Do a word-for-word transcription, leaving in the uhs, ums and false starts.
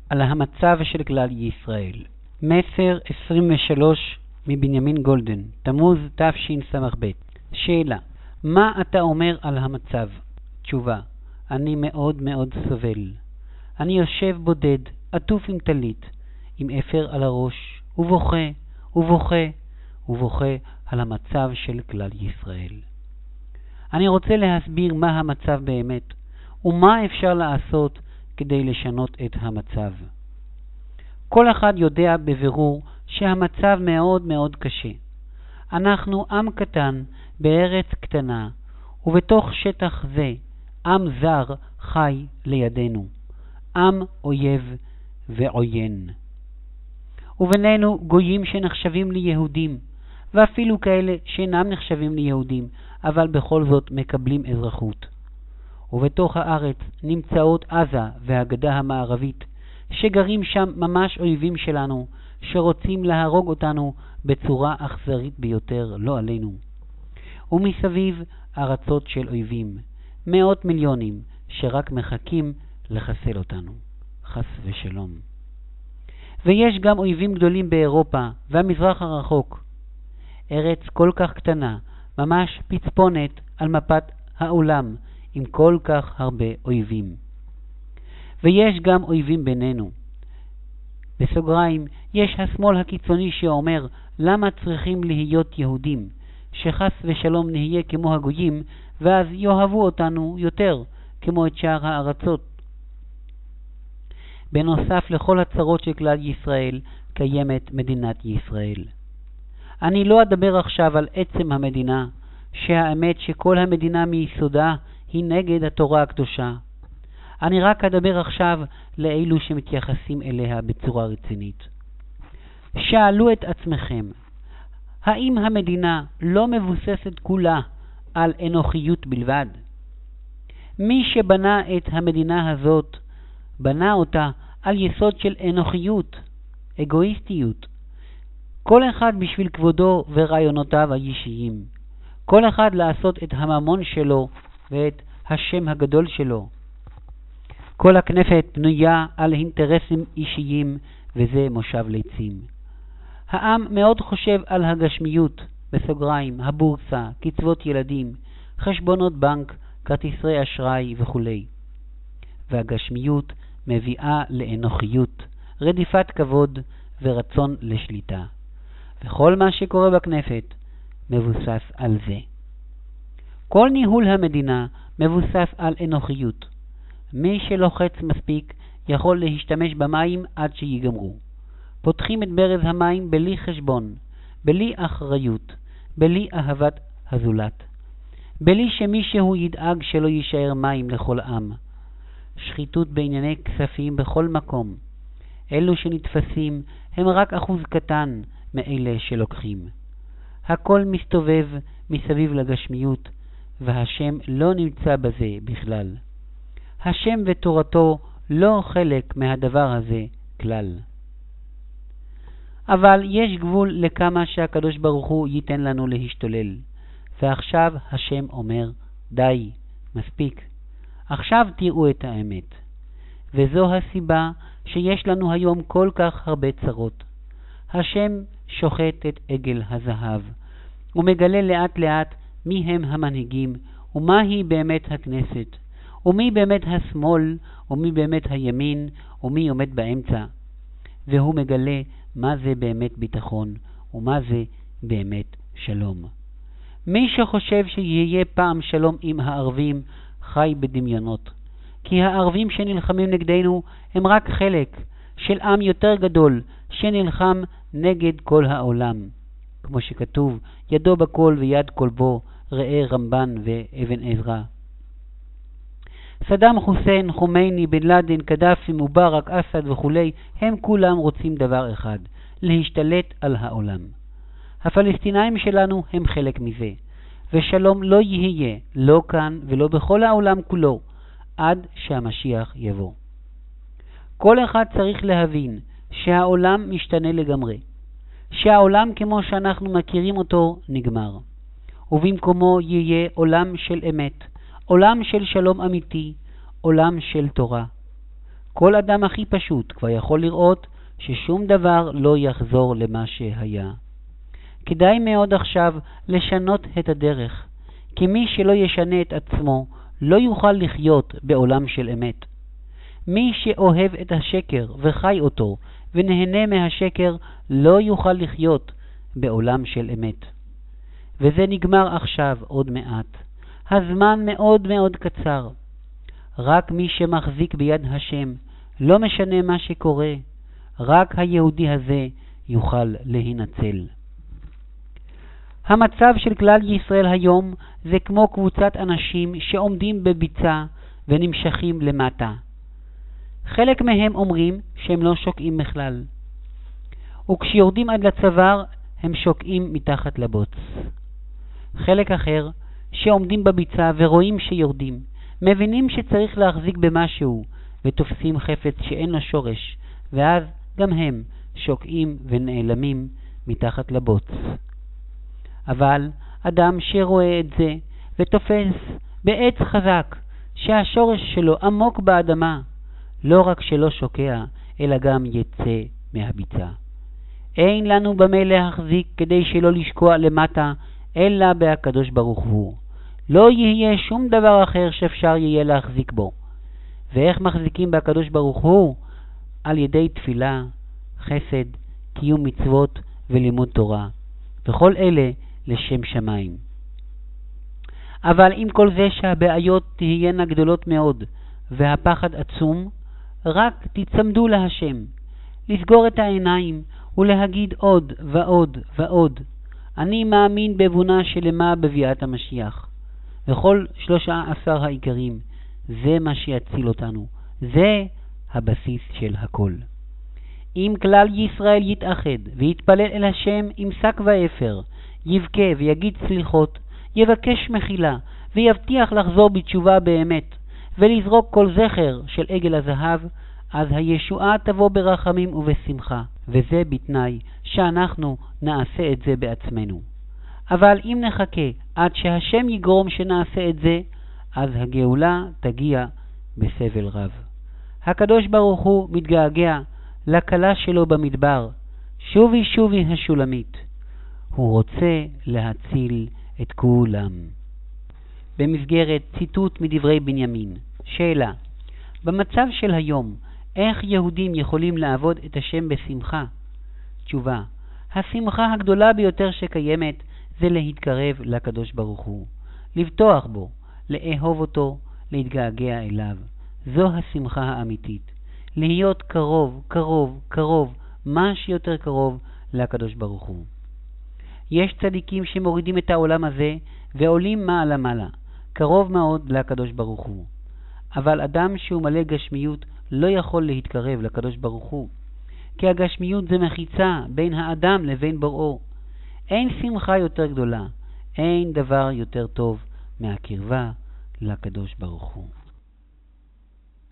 על המצב של כלל ישראל. מסר עשרים ושלוש מבנימין גולדן, תמוז תשס"ב. שאלה: מה אתה אומר על המצב? תשובה: אני מאוד מאוד סובל. אני יושב בודד, עטוף עם טלית, עם אפר על הראש, ובוכה, ובוכה, ובוכה על המצב של כלל ישראל. אני רוצה להסביר מה המצב באמת, ומה אפשר לעשות כדי לשנות את המצב. כל אחד יודע בבירור שהמצב מאוד מאוד קשה. אנחנו עם קטן בארץ קטנה, ובתוך שטח זה עם זר חי לידינו, עם אויב ועוין. ובינינו גויים שנחשבים ליהודים, ואפילו כאלה שאינם נחשבים ליהודים, אבל בכל זאת מקבלים אזרחות. ובתוך הארץ נמצאות עזה והגדה המערבית, שגרים שם ממש אויבים שלנו, שרוצים להרוג אותנו בצורה אכזרית ביותר, לא עלינו. ומסביב ארצות של אויבים, מאות מיליונים שרק מחכים לחסל אותנו, חס ושלום. ויש גם אויבים גדולים באירופה והמזרח הרחוק. ארץ כל כך קטנה, ממש פצפונת על מפת העולם, עם כל כך הרבה אויבים. ויש גם אויבים בינינו. בסוגריים, יש השמאל הקיצוני שאומר, למה צריכים להיות יהודים? שחס ושלום נהיה כמו הגויים, ואז יאהבו אותנו יותר, כמו את שאר הארצות. בנוסף לכל הצרות של כלל ישראל, קיימת מדינת ישראל. אני לא אדבר עכשיו על עצם המדינה, שהאמת שכל המדינה מיסודה היא נגד התורה הקדושה. אני רק אדבר עכשיו לאלו שמתייחסים אליה בצורה רצינית. שאלו את עצמכם, האם המדינה לא מבוססת כולה על אנוכיות בלבד? מי שבנה את המדינה הזאת, בנה אותה על יסוד של אנוכיות, אגואיסטיות. כל אחד בשביל כבודו ורעיונותיו האישיים. כל אחד לעשות את הממון שלו ואת השם הגדול שלו. כל הכנפת בנויה על אינטרסים אישיים, וזה מושב ליצים. העם מאוד חושב על הגשמיות, בסוגריים, הבורסה, קצבות ילדים, חשבונות בנק, כרטיסי אשראי וכו'. והגשמיות מביאה לאנוכיות, רדיפת כבוד ורצון לשליטה. וכל מה שקורה בכנפת מבוסס על זה. כל ניהול המדינה מבוסס על אנוכיות. מי שלוחץ מספיק יכול להשתמש במים עד שיגמרו. פותחים את ברז המים בלי חשבון, בלי אחריות, בלי אהבת הזולת, בלי שמישהו ידאג שלא יישאר מים לכל עם. שחיתות בענייני כספים בכל מקום. אלו שנתפסים הם רק אחוז קטן מאלה שלוקחים. הכל מסתובב מסביב לגשמיות, והשם לא נמצא בזה בכלל. השם ותורתו לא חלק מהדבר הזה כלל. אבל יש גבול לכמה שהקדוש ברוך הוא ייתן לנו להשתולל. ועכשיו השם אומר, די, מספיק. עכשיו תראו את האמת. וזו הסיבה שיש לנו היום כל כך הרבה צרות. השם שוחט את עגל הזהב, ומגלה לאט לאט מי הם המנהיגים, ומהי באמת הכנסת, ומי באמת השמאל, ומי באמת הימין, ומי עומד באמצע. והוא מגלה מה זה באמת ביטחון, ומה זה באמת שלום. מי שחושב שיהיה פעם שלום עם הערבים, חי בדמיונות. כי הערבים שנלחמים נגדנו הם רק חלק של עם יותר גדול שנלחם נגד כל העולם. כמו שכתוב, ידו בכל ויד כל בו, ראה רמב"ן ואבן עזרא. סדאם חוסיין, חומייני, בן לאדן, קדאפי, מובארק, אסד וכו', הם כולם רוצים דבר אחד, להשתלט על העולם. הפלסטינאים שלנו הם חלק מזה, ושלום לא יהיה, לא כאן ולא בכל העולם כולו, עד שהמשיח יבוא. כל אחד צריך להבין שהעולם משתנה לגמרי, שהעולם כמו שאנחנו מכירים אותו נגמר, ובמקומו יהיה עולם של אמת, עולם של שלום אמיתי, עולם של תורה. כל אדם הכי פשוט כבר יכול לראות ששום דבר לא יחזור למה שהיה. כדאי מאוד עכשיו לשנות את הדרך, כי מי שלא ישנה את עצמו לא יוכל לחיות בעולם של אמת. מי שאוהב את השקר וחי אותו ונהנה מהשקר לא יוכל לחיות בעולם של אמת. וזה נגמר עכשיו עוד מעט. הזמן מאוד מאוד קצר. רק מי שמחזיק ביד השם, לא משנה מה שקורה, רק היהודי הזה יוכל להינצל. המצב של כלל ישראל היום זה כמו קבוצת אנשים שעומדים בביצה ונמשכים למטה. חלק מהם אומרים שהם לא שוקעים בכלל, וכשיורדים עד לצוואר הם שוקעים מתחת לבוץ. חלק אחר שעומדים בביצה ורואים שיורדים, מבינים שצריך להחזיק במשהו ותופסים חפץ שאין לו שורש, ואז גם הם שוקעים ונעלמים מתחת לבוץ. אבל אדם שרואה את זה ותופס בעץ חזק שהשורש שלו עמוק באדמה, לא רק שלא שוקע, אלא גם יצא מהביצה. אין לנו במה להחזיק כדי שלא לשקוע למטה, אלא בהקדוש ברוך הוא. לא יהיה שום דבר אחר שאפשר יהיה להחזיק בו. ואיך מחזיקים בהקדוש ברוך הוא? על ידי תפילה, חסד, קיום מצוות ולימוד תורה. וכל אלה לשם שמיים. אבל עם כל זה שהבעיות תהיינה גדולות מאוד והפחד עצום, רק תצמדו להשם, לסגור את העיניים ולהגיד עוד ועוד ועוד. אני מאמין באמונה שלמה בביאת המשיח. וכל שלושה עשר העיקרים, זה מה שיציל אותנו. זה הבסיס של הכל. אם כלל ישראל יתאחד ויתפלל אל השם עם שק ואפר, יבכה ויגיד סליחות, יבקש מחילה ויבטיח לחזור בתשובה באמת, ולזרוק כל זכר של עגל הזהב, אז הישועה תבוא ברחמים ובשמחה, וזה בתנאי שאנחנו נעשה את זה בעצמנו. אבל אם נחכה עד שהשם יגרום שנעשה את זה, אז הגאולה תגיע בסבל רב. הקדוש ברוך הוא מתגעגע לקלה שלו במדבר, שובי שובי השולמית. הוא רוצה להציל את כולם. במסגרת ציטוט מדברי בנימין. שאלה: במצב של היום, איך יהודים יכולים לעבוד את השם בשמחה? תשובה: השמחה הגדולה ביותר שקיימת זה להתקרב לקדוש ברוך הוא, לבטוח בו, לאהוב אותו, להתגעגע אליו. זו השמחה האמיתית. להיות קרוב, קרוב, קרוב, מה שיותר קרוב לקדוש ברוך הוא. יש צדיקים שמורידים את העולם הזה ועולים מעלה מעלה, קרוב מאוד לקדוש ברוך הוא. אבל אדם שהוא מלא גשמיות לא יכול להתקרב לקדוש ברוך הוא, כי הגשמיות זה מחיצה בין האדם לבין בוראו. אין שמחה יותר גדולה, אין דבר יותר טוב מהקרבה לקדוש ברוך הוא.